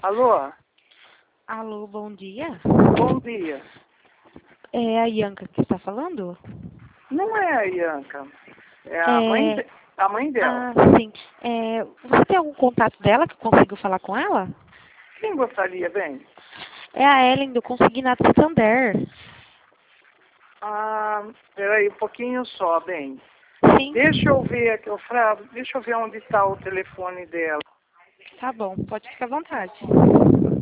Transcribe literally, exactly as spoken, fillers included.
Alô? Alô, bom dia. Bom dia. É a Ianca que está falando? Não é a Ianca. É a, É... mãe, de... a mãe dela. Ah, sim. É... Você tem algum contato dela que eu consigo falar com ela? Quem gostaria, bem? É a Ellen do Consignado Santander. Ah, peraí, um pouquinho só, bem. Sim. Deixa eu ver aqui, ô Frávio, deixa eu ver onde está o telefone dela. Tá bom, pode ficar à vontade.